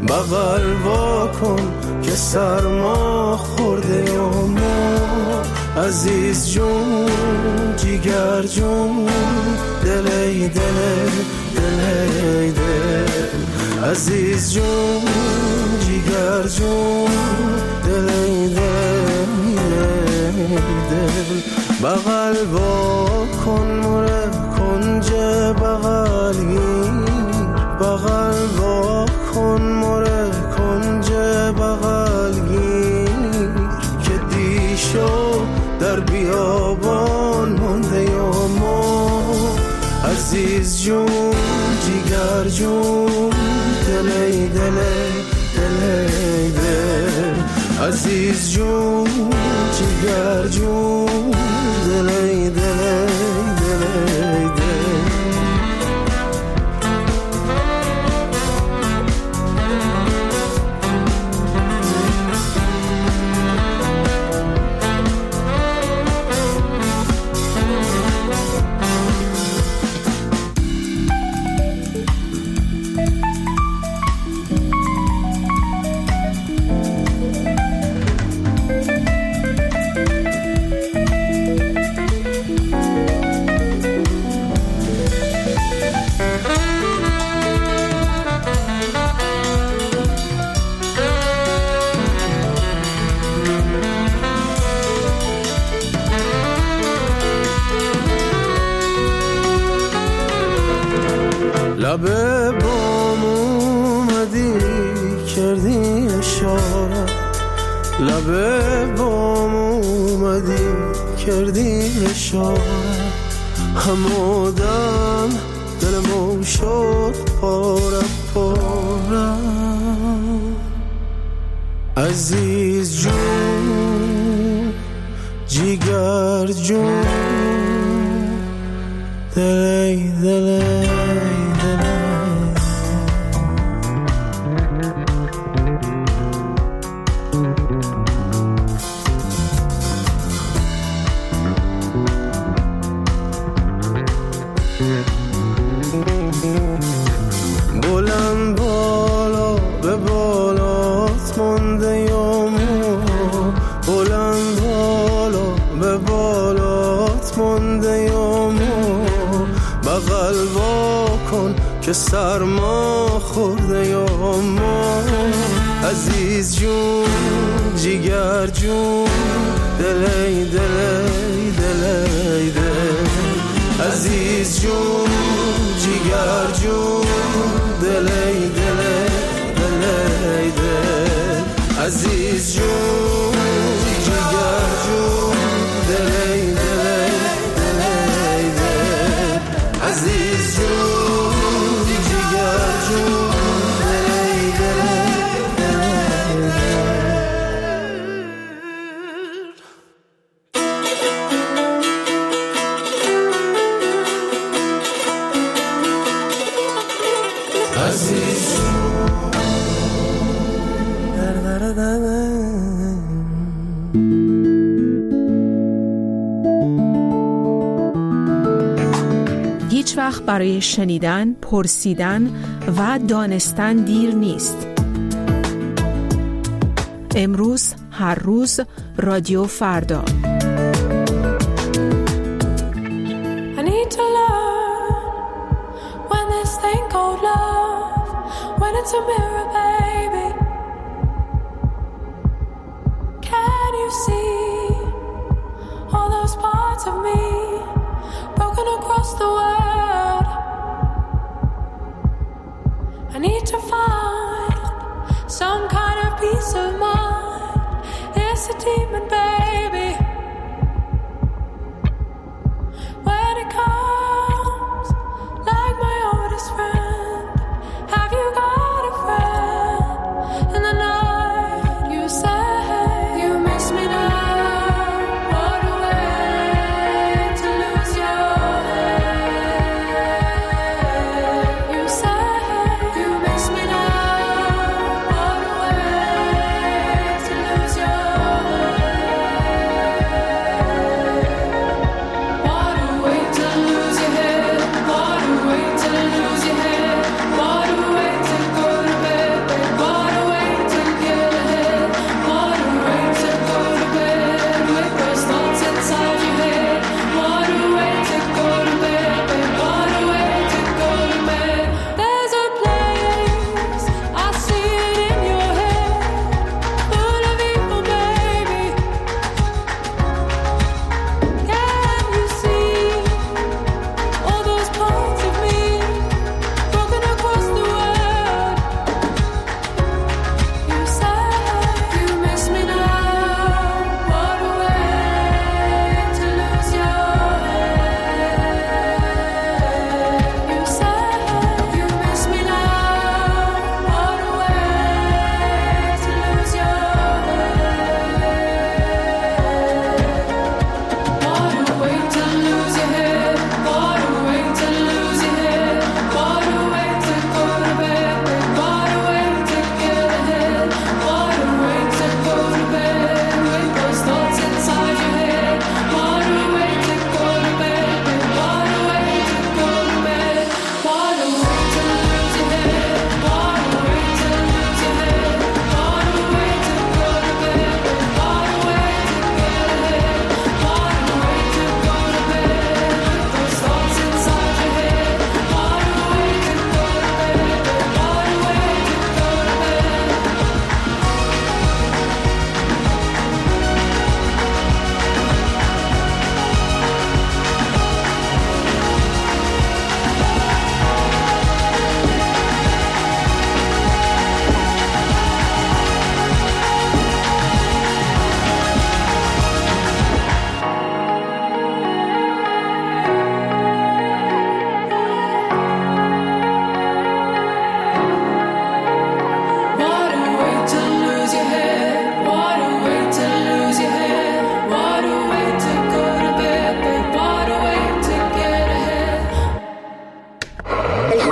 بغل وا کن که سرما خورده و ما عزیز جون جیگر جون دلی دل دلی دل عزیز جون جیگر جون دلی دل دل بغل وا کن مره کنج بغلگیر بغل وا کن مره کنج بغلگیر که دیشو در بیابان مونده یا ما عزیز جون جیگر جون دلی دلی دلی دل عزیز جون جیگر جون دلی دلی دلی دل لبه بام اومدی کردی اشاره لبه بام اومدی کردی اشاره همودم دلمو شد پاره پاره عزیز جون جیگر جون دلی دلی بلند بالا به بالات مونده یامو بلند بالا به بالات مونده یامو بغل وا کن که سرما خورده یامو عزیز جون جیگر جون دلی دلی دلی دل عزیز جون جیگر جون دلی دلی دلی دل عزیز جون جیگر جون دلی دلی دلی دل عزیز جون جیگر جون دلی دلی دلی عزیز هیچ وقت برای شنیدن، پرسیدن و دانستن دیر نیست. امروز، هر روز، رادیو فردا. I need to learn when this thing called love, when it's a mirror, baby. Can you see all those parts of me broken across the world? I need to find some kind of peace of mind. It's a demon, baby. When it comes like my oldest friend, have you got a friend?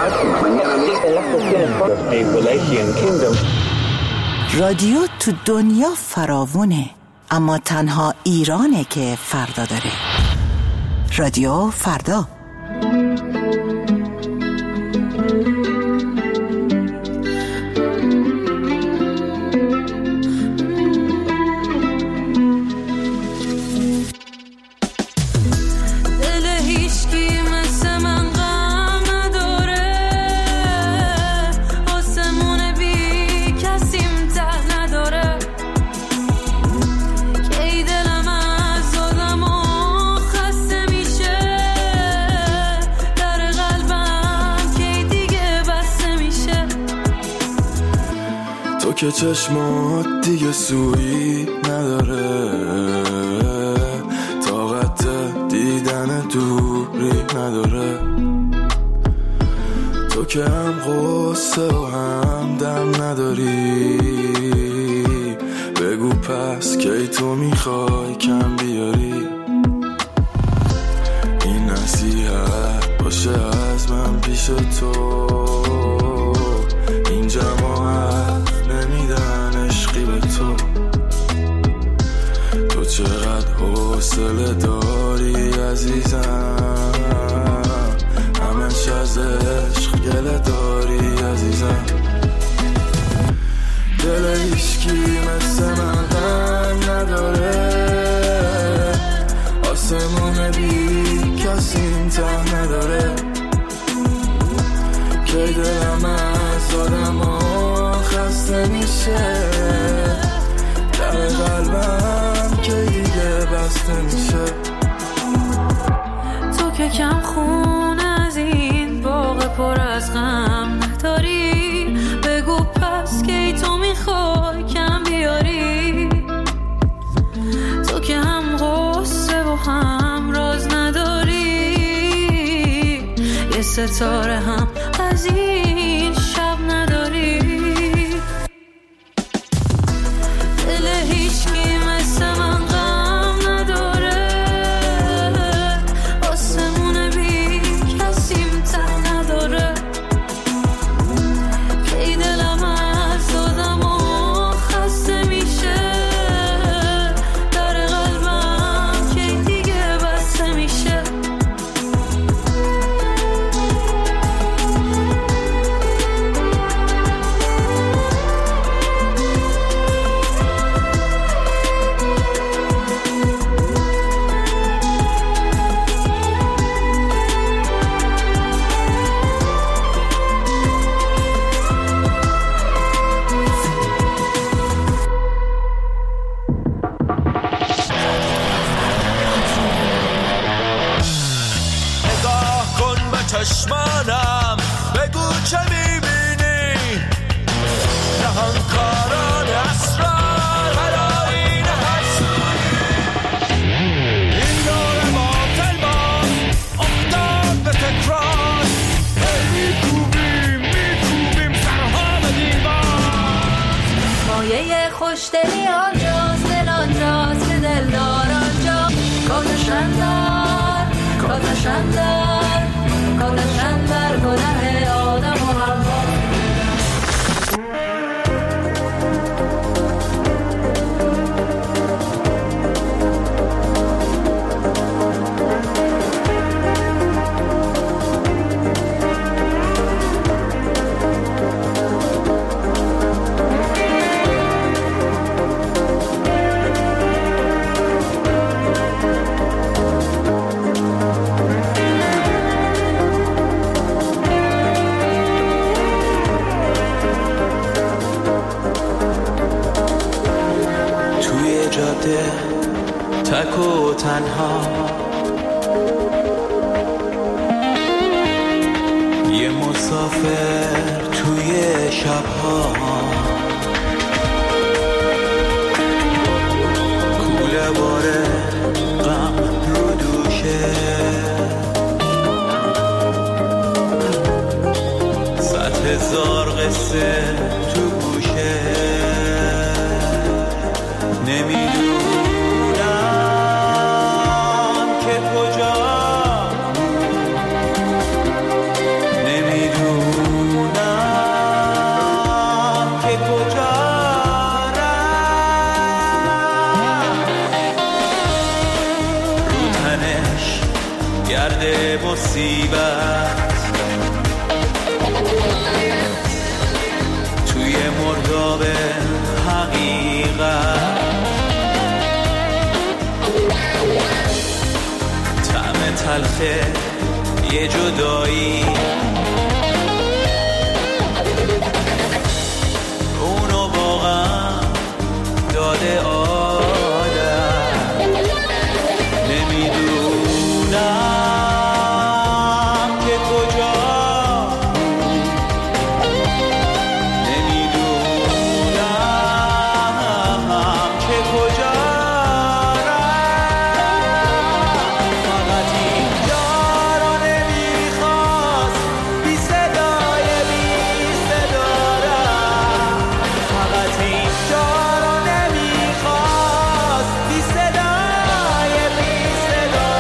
رادیو تو دنیا فراوونه، اما تنها ایرانه که فردا داره. رادیو فردا. که چشمات دیگه سویی نداره، طاقت دیدن دوری نداره. تو که هم غصه و هم دم نداری، بگو پس کی تو میخوای کم بیاری. این نصیحت باشه از من پیش تو، این جماعت نمیدن عشقی به تو. تو چقدر حوصله داری عزیزم، همش از عشق گله داری عزیزم. دل هیچکی مثل من غم نداره، آسمون بی کسی ته نداره. که دلم از آدم خسته میشه، در قلبم که دیگه بسته میشه. تو که کم خون از این باغ پر از غم نداری، بگو پس کی تو میخوای کم بیاری. تو که هم غصه و هم راز نداری، یه ستاره هم از این شب نداری. دل هیچکی مثل من غم نداره، آسمون بی کسیم ته نداره. کی دلم از آدم و خسته میشه، در قلبم کی دیگه بسته میشه. چشمانم بگو چه میبینی، نهانکاران اسرار هلاین هر سوی. این دور باطل باز افتاد به تکرار، میکوبیم سرها به دیوار. مایه خوشدلی آنجاست، دل آنجاست که دلدار آنجا. کاتشندر کاتشندر کاتشندر گناه آدم و حوا. تک و تنها یه مسافر توی شبها، کوله باره غم رو دوشه، 100,000 قصه تو گوشه. نمیدونم که کجا، نمیدونم تلخه یه جدایی، اونو واقعا داده آدم. نمیدونم که کجا، نمیدونم که کجا رفت. فقط اینجا رو نمیخواست بی صدای بی صدا رفت. فقط اینجا رو نمیخواست بی صدای بی صدا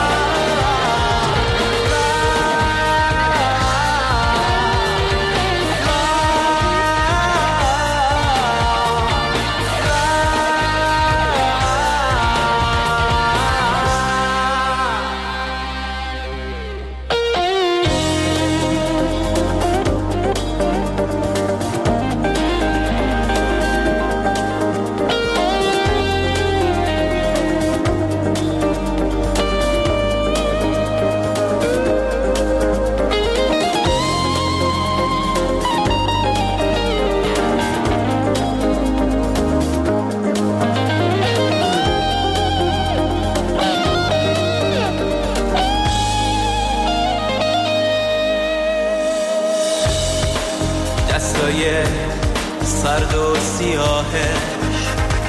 دستای سرد و سیاهش،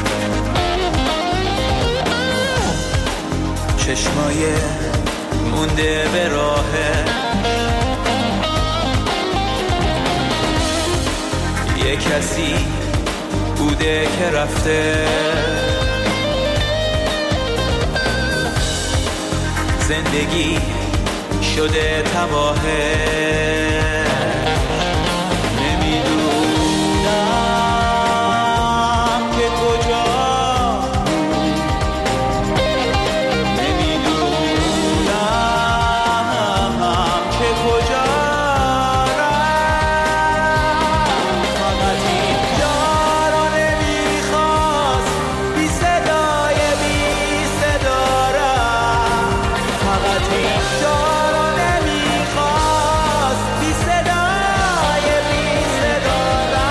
چشمای مونده به راهش، یه کسی بوده که رفته، زندگی شده تباهه. نمیدونم که کجا، نمیدونم که کجا رفت. فقط اینجا رو نمیخواست بی صدای بی صدا رفت. فقط اینجا رو نمیخواست بی صدای بی صدا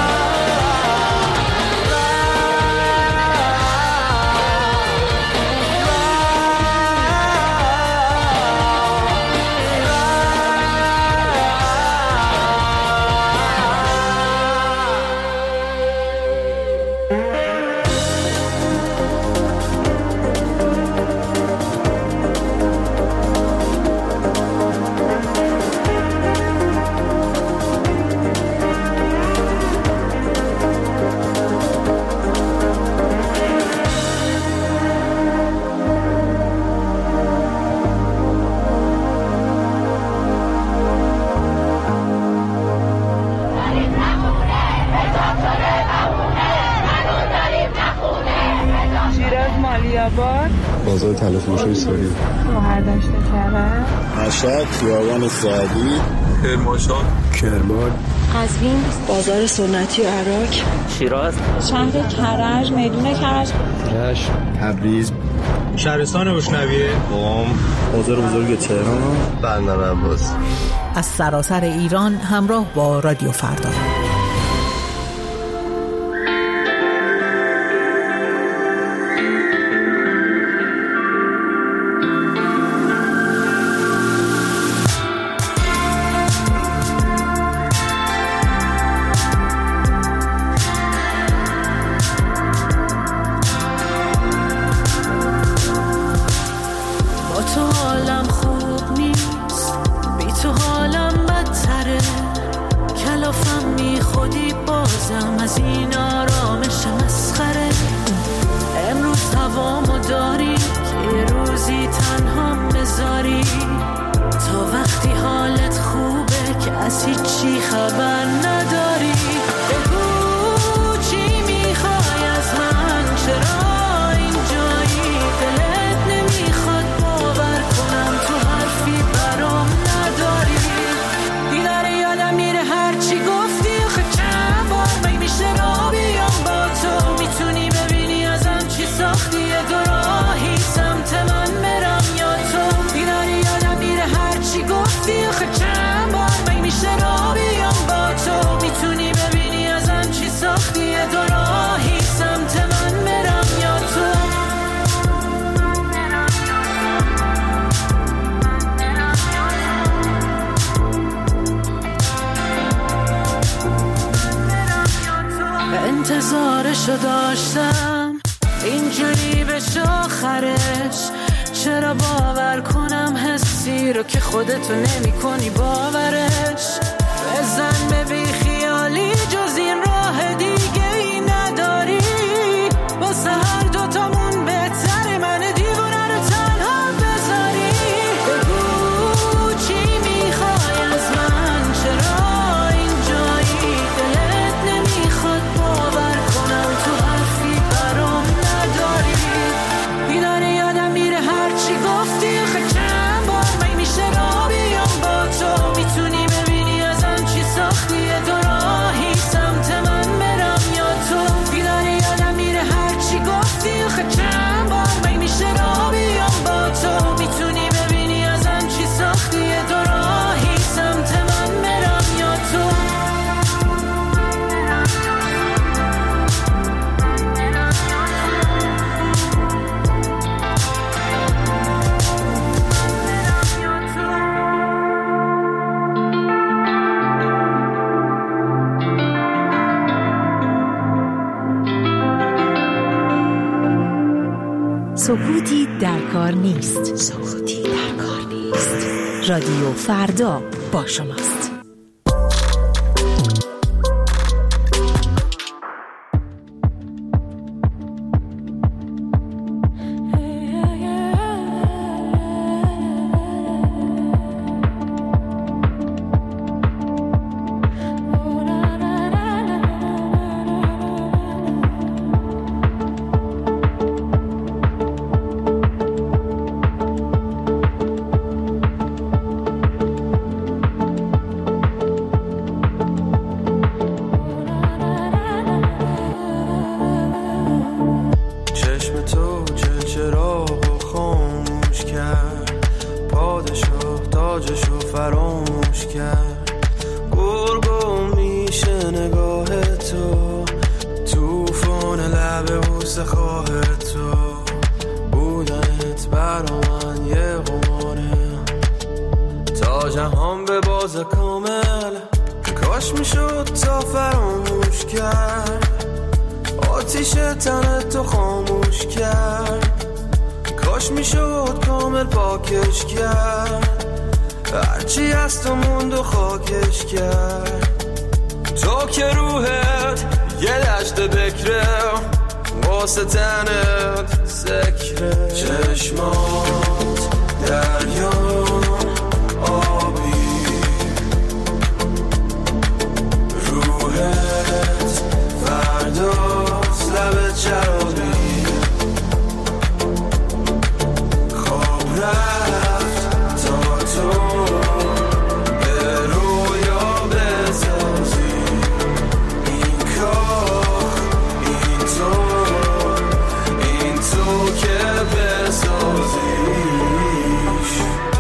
شیراز مالیاباد، بازار تلفروشی سوری، مهردشت کرد، مشهد خیابان سعدی، کرمانشاه، کرمان، قزوین، بازار سنتی عراق، شیراز، شهر کرج، میدون کرج، رشت، تبریز، شهرستان روشنویه، قم، بازار بزرگ تهران، بندر عباس. از سراسر ایران همراه با رادیو فردا. با تو حالم خوب نیست، بی تو حالم بدتره، کلافم بی خودی بازم از این آرامش مسخره. امروز هوامو داری که یه روزی تنها بذاری، تا وقتی حالت خوبه که از هیچی خبر نداری. بگو چی میخوای از من، چرا اینجایی، دلت نمیخواد باور کنم تو حرفی برام نداری. دیداره یادم میره هرچی گفتی، آخه چند بار میشه را بیام با تو، میتونی ببینی ازم چی ساختی، یه دو راهی انتظارشو داشتم اینجوری بشه آخرش. چرا باور کنم حسی رو که خودتو نمی کنی باورش. بزن به بی خیالی جز این راه دیگه ای نداری. واسه هر دوتامون بهتره من دیوونه رو تنها بذاری. بگو چی میخوای از من، چرا اینجایی؟ دلت نمیخواد باور کنم تو حرفی برام نداری. بیداره یادم میره هرچی گفتی. آخه چند بار می میشه را بیام با تو. میتونی ببینی ازم چی ساختی. دو راهی سمت من برم یا تو. بیداره یادم میره هرچی گفتی. آخه چند بار می میشه را بیام با تو. میتونی ببینی ازم چی ساختی. دو راهی سمت من برم یا تو. سکوتی در کار نیست. سکوتی در کار نیست. رادیو فردا با شماست. فراموش کرد. گرگم میشه نگاه تو، توفان لب بوسه خواه تو. بودنت برا من یه قماره، تا جهان به باز کامل. کاش میشد تا فراموش کرد، آتیش تنت تو خاموش کرد. کاش میشد کامل پاکش کرد، هرچی از تو موند و خاکش کرد. تو که روحت یه دشت بکره، واسه تنت سکره. چشمات دریا آبی، روحت فرداست لبت شرابی. خواب رفت تا تو به رویا بسازی. این کار این تو که بسازیش.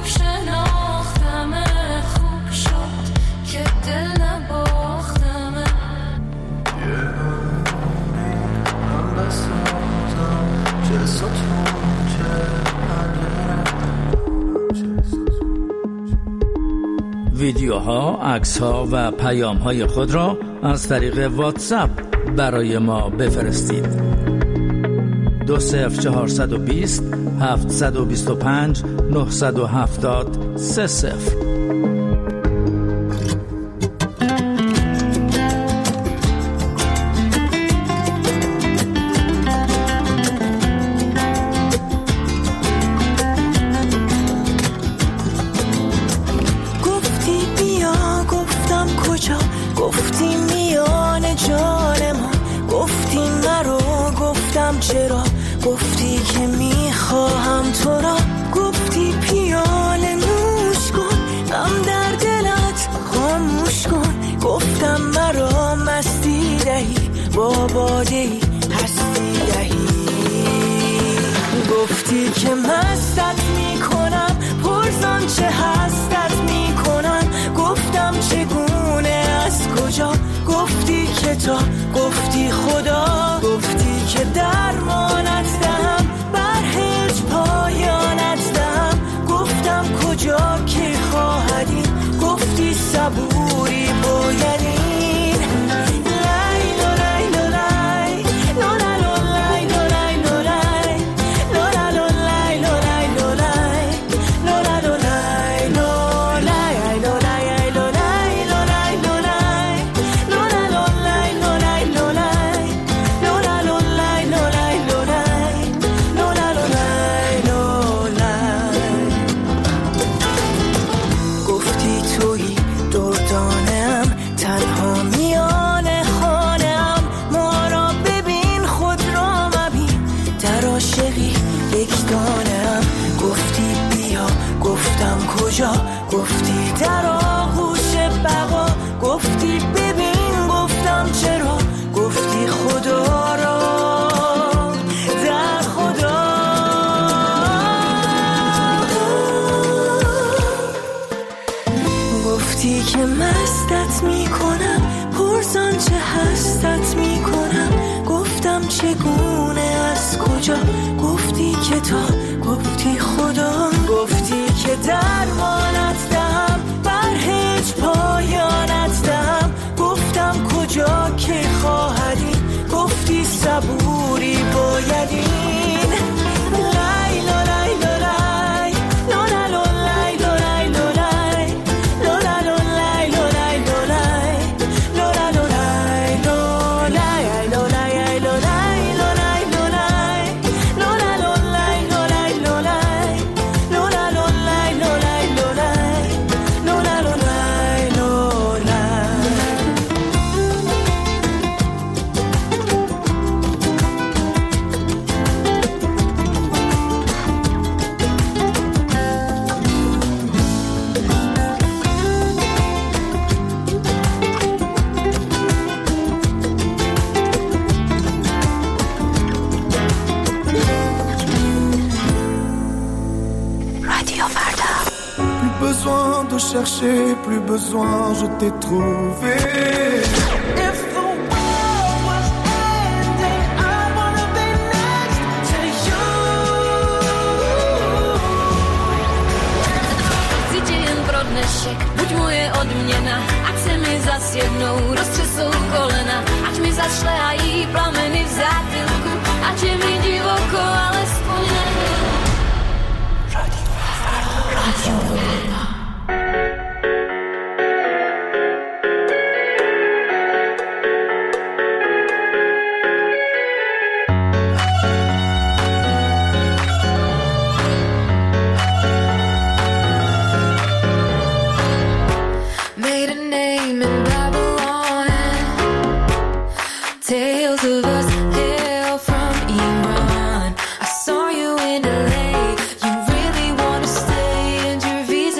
خوب شناختمه، خوب شد که دل نباختمه. من بسازم چه ستون چه ویدیوها، عکس‌ها و پیام‌های خود را از طریق واتساپ برای ما بفرستید. 20420 725 970 30. چرا گفتی که میخواهم تو را، گفتی پیاله نوش کن، غم در دلت خاموش کن. گفتم مرا مستی دهی، با بادهی هستی دهی. گفتی که مستت میکنم، پرسان چه هستت میکنم. گفتم چگونه از کجا، گفتی که تا، گفتی خدا. گفتی که درمانت دهم، بر هیچ پایانت دهم. گفتم کجا که خواهدی، گفتی صبوری بایدین. گفتی در آغوش بقا، گفتی ببین، گفتم چرا، گفتی خدا را در خدا. گفتی که مستت میکنم، پرسان چه هستت میکنم. گفتم چگونه از کجا، گفتی که تا، گفتی خدا. گفتی که درمانت دهم، بر هیچ پایانت دهم. گفتم کجا که خواهدی، گفتی صبوری بایدین. لای لای لای لای لای لای لای لای de chercher, plus besoin, je t'ai trouvé. If the world was ending, I wanna be next to you. Cíti jen pro dnešek, buď moje odměna, ať se mi zas jednou roztřesou kolena, ať mi zašlehají plameny v zátylku, ať je mi divoko, alespoň na chvíli. Radio Verda. Visa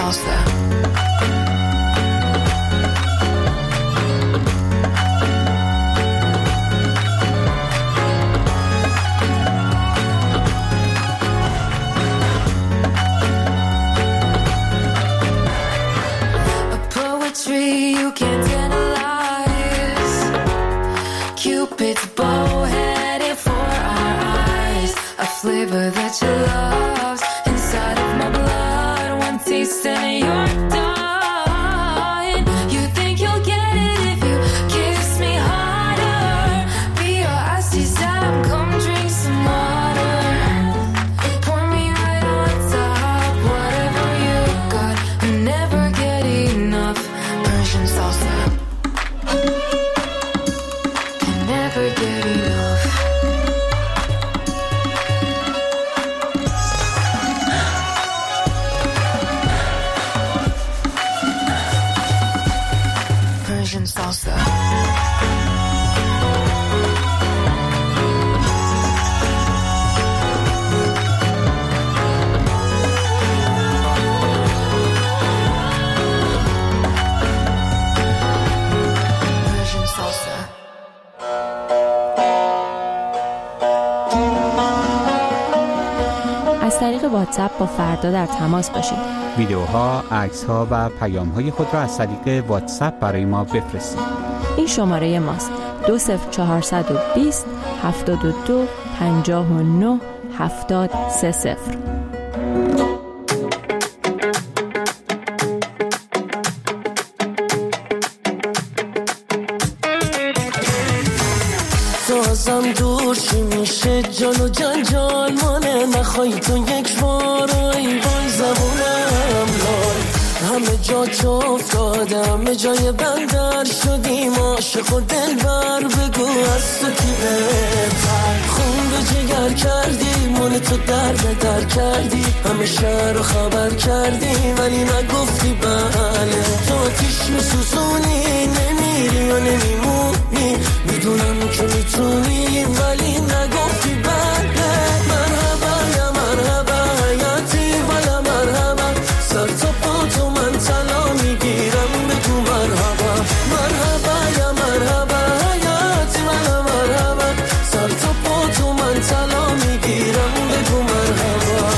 salsa. A poetry you can't analyze. Cupid's bow headed for our eyes. A flavor that you love inside of my blood. One taste and you're done. You think you'll get it if you kiss me harder. Be your icy sap, come drink some water. Pour me right on top, whatever you got. I never get enough Persian salsa. Can never get enough. Persian salsa. Persian salsa. از طریق واتساپ با فردا در تماس باشید. ویدیوها، عکس‌ها و پیام‌های خود را از طریق واتساپ برای ما بفرستید. این شماره ماست: 20420 72 59 70 30. تو ازم دور چی میشه جان و جان مانه نخوای تو یک بار ای وای زبونم لای همه جا تو افتاده همه جای بندر شدیم عاشق و دلبر بگو از تو کی بهتر خون به جگر کردی مال تو در کردی همه شهر رو خبر کردی ولی نگفتی بله تو آتیش میسوزونی نمیری و نمیمونی میدونم که میتونی ولی نگفتی بله مرحبا یا مرحبا حیاتی ولا مرحبا سر تا پا تو من طلا میگیرم بگو مرحبا مرحبا یا مرحبا حیاتی ولا مرحبا سر تا پا تو من طلا میگیرم بگو مرحبا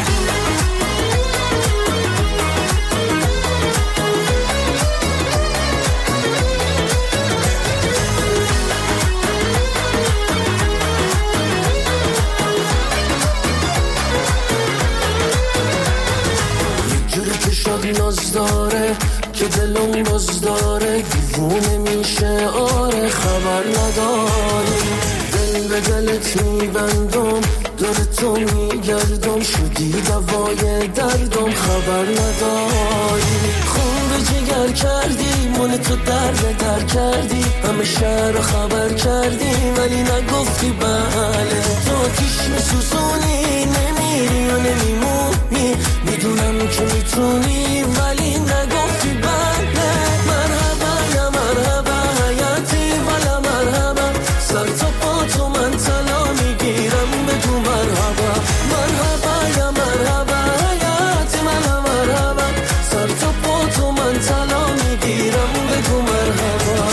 ناز داره که دلم باز داره دیوونه میشه آره خبر نداری دل به دلت میبندم دور تو میگردم شدی دوای دردم خبر نداری خون به جگر کردی مال تو در کردی همه شهر رو خبر کردی ولی نگفتی بله تو آتیش میسوزونی نمیری و نمیمونی میدونم که میتونی ولی نگفتی بله مرحبا یا مرحبا حیاتی ولا مرحبا سر تا پا تو من طلا میگیرم بگو مرحبا مرحبا یا مرحبا حیاتی ولا مرحبا سر تا پا تو من طلا میگیرم بگو مرحبا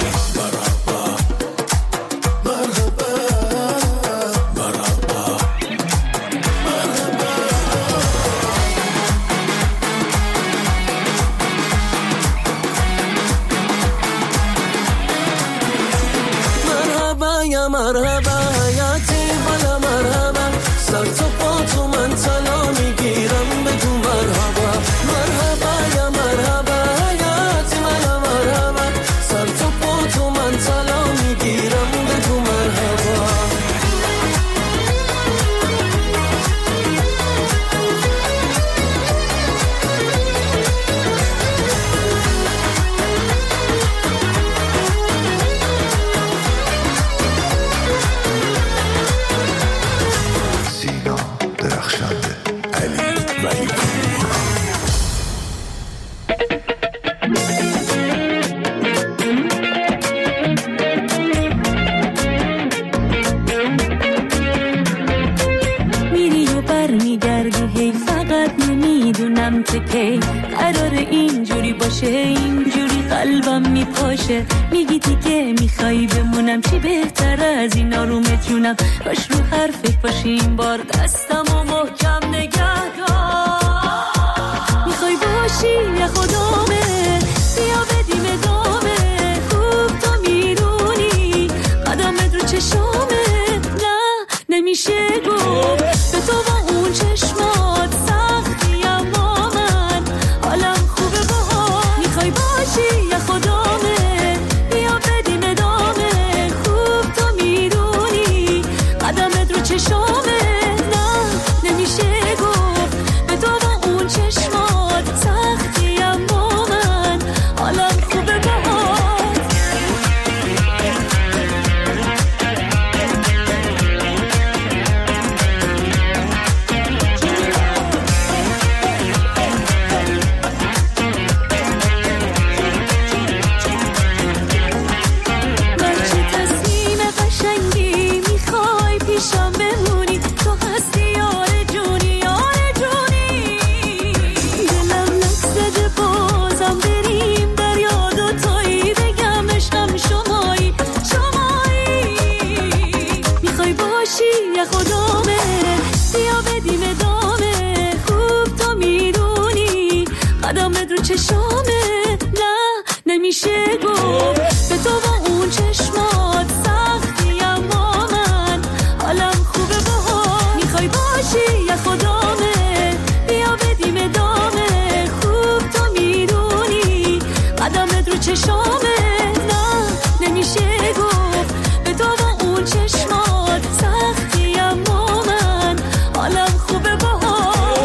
مرحبا حیاتی ولا مرحبا سر تا پا تو من طلا میگیرم بگو مرحبا مرحبا یا مرحبا حیاتی ولا مرحبا سر تا پا تو من طلا میگیرم بگو مرحبا میدونم که کی قرار اینجوری باشه، اینجوری قلبم میپاشه. میگی دیگه میخوای بمونم، چی بهتر از این آروم جونم. باش رو حرفت باشی این بار، دستمو محکم نگه دار. میخوای باشی یا خدامه، بیا بدیم ادامه. خوب تو میدونی قدمت رو چشامه. نه نمیشه گفت به تو با اون چشمات سختی، اما من حالم خوبه باهات. میخوای باشی یا خدامه، بیا بدیم ادامه. خوب تو میدونی قدمت رو چشامه. نه نمیشه گفت به تو با اون چشمات سختی، اما من حالم خوبه باهات. چشامه. نه نمیشه گفت به تو با اون چشمات سختی، اما من حالم خوبه باهات. میخوای باشی یا خدامه، بیا بدیم ادامه. خوب تو میدونی قدمت رو چشامه. نه نمیشه گفت به تو با اون چشمات سختی، اما من حالم خوبه باهات.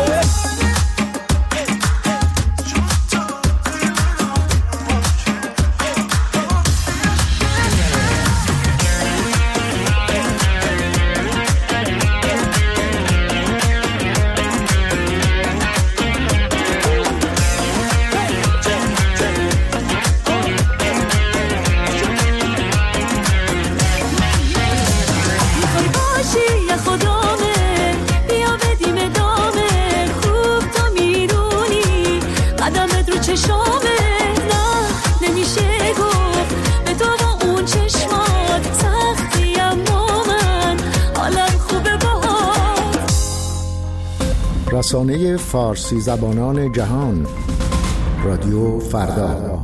رسانه فارسی زبانان جهان، رادیو فردا.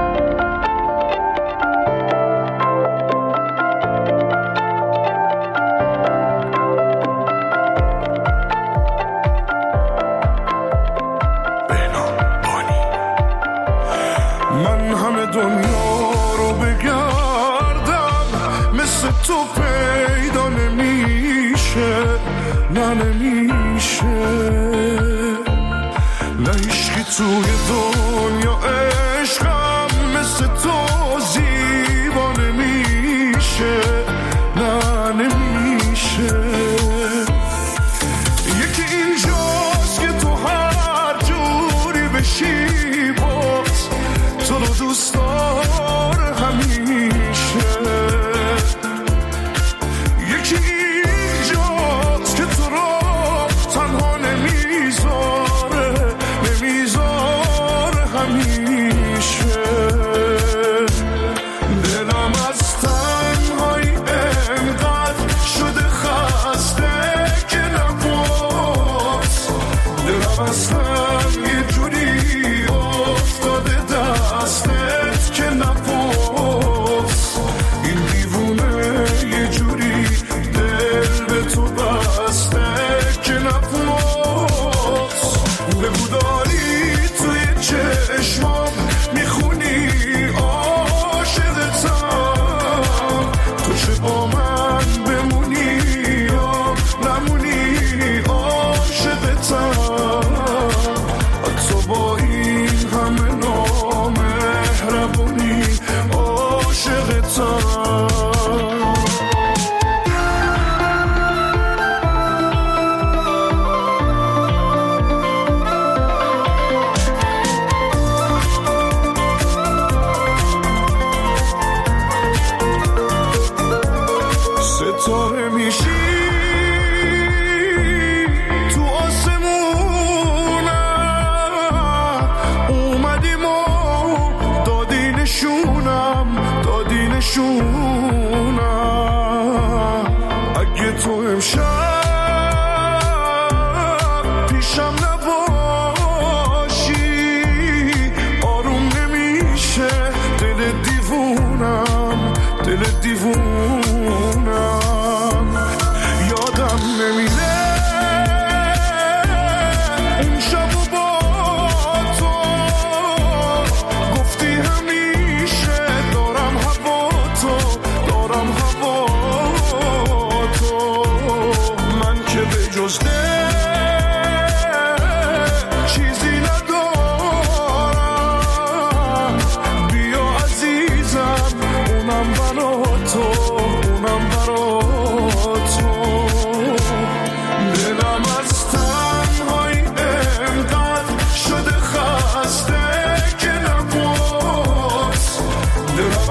من همه دنیا رو بگردم، مثل تو پیدا نمیشه، نه نمیشه. نه عشقی توی دنیا عشقم مثل تو زیبا نمیشه، نه نمیشه. یکی اینجاست که تو هر جوری بشی باز تو رو دوست داره همیشه. یکی اینجاست که تو رو تنها نمیذاره، نمیذاره همیشه. دلم از تنهایی انقدر شده خسته که نباز. دلم از یه جوری افتاده دستت که نباز. این دیوونه یه جوری دل به تو بسته که نباز. بگو داری توی چشمام میخونی عاشقتم، تو چه با من بمونی یا نمونی عاشقتم.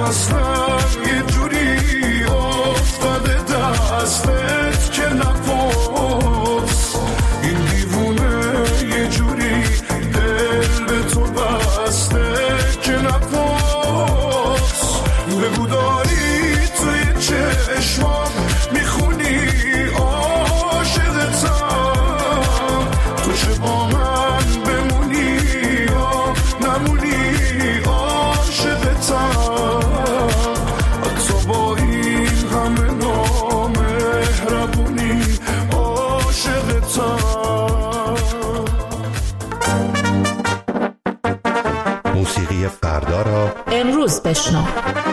وصلم یه جوری افتاده دستت که نپرس، این دیوونه یه جوری دل به تو بسته که نپرس. بگو داری توی چشمام میخونی عاشقتم، تو چه با من بمونی یا نمونی عاشقتم، حتی با این همه نامهربونی عاشقتم. موسیقی فردا را امروز بشنو.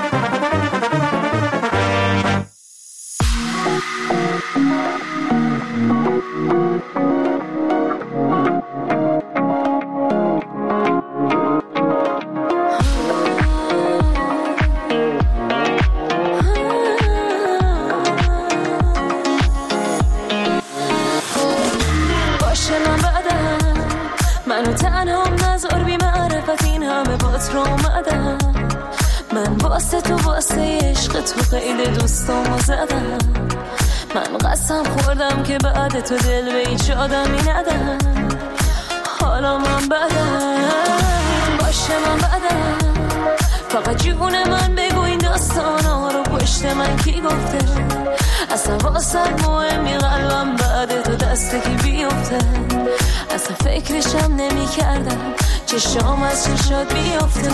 باشه من بعدم منو تنها نذار بی معرفت، این همه بات رو اومدم من واسه تو واسه عشق تو خیلی دوستامو زدم، من قسم خوردم که بعد تو دل به هیچ آدمی ندم، حالا من بدم باشه من بدم، فقط جون من بگو این داستانا رو پشت من کی گفته، اصلا واسه مهمی قلبم بعد تو دسته کی بیفته، اصلا فکرشم نمی کردم چشام از چشات بیفته.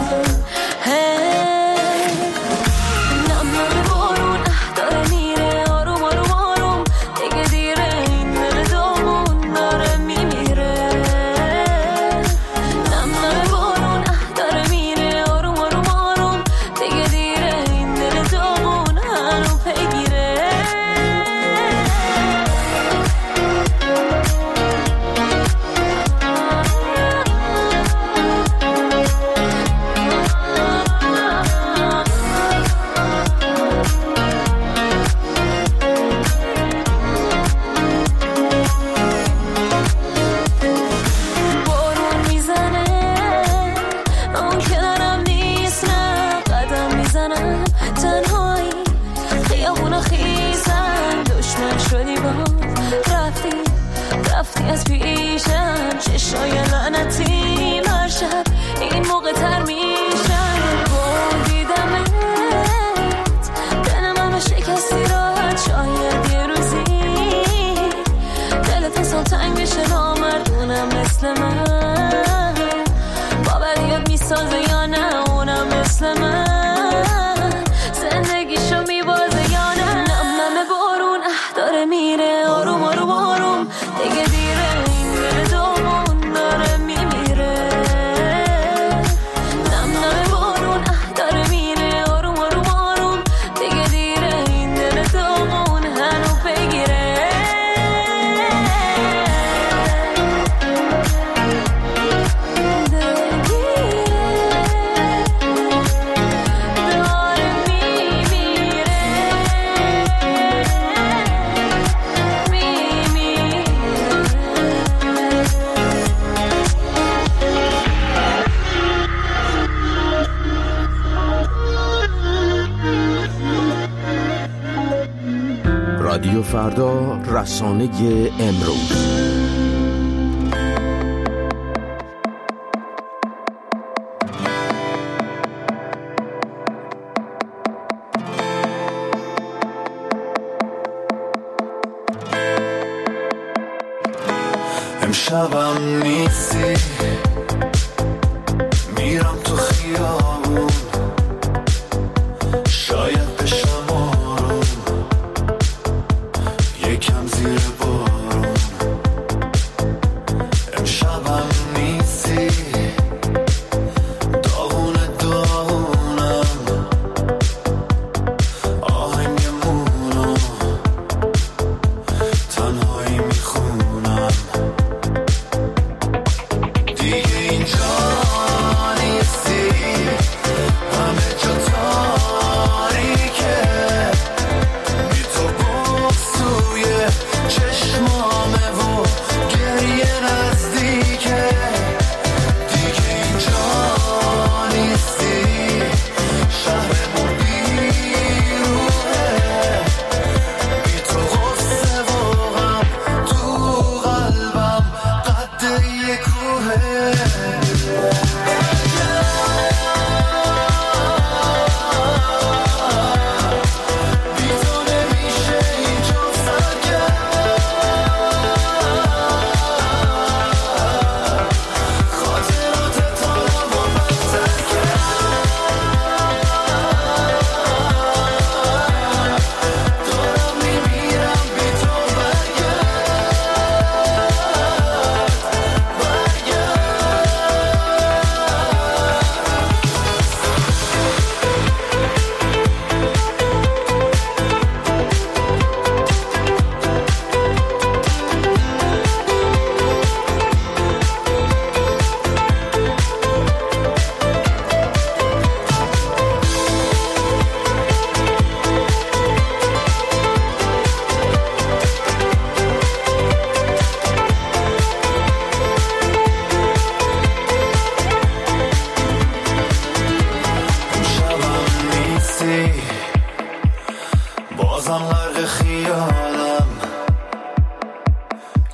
نم نم بارون داره میره آروم آروم آروم، دیگه دیره این دل دامون داره میمیره. نم نم بارون داره میره آروم آروم آروم، دیگه دیره این دل دامون هنو پیگیره. رفتی از پیشم چشای لعنتی هر شب این موقع تر میشن، بردیدمت دل من شکستی راحت، شاید یه روزی دلت اصلا تنگ بشه نامردونم مثل من، باوریات میسازه یا نه اونم مثل من، زندگیشو میبازه یا نه. نم نم بارون داره میره آروم آروم آروم، دیگه دیره این دل دامون داره میمیره. نم نم بارون داره میره آروم آروم آروم، دیگه دیره این دل دامون هنو پیگیره. رادیو فردا، رسانه امروز. امشبم نیستی میرم تو خیابون، شاید بشم آروم یکم زیر بارون. امشبم نیستی داغونه داغونم، آهنگمونو تنهایی میخونم، دیگه اینجا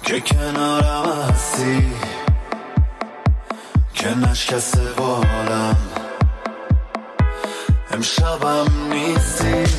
که کنارم هستی، که نشکسته بالم، امشبم نیستی.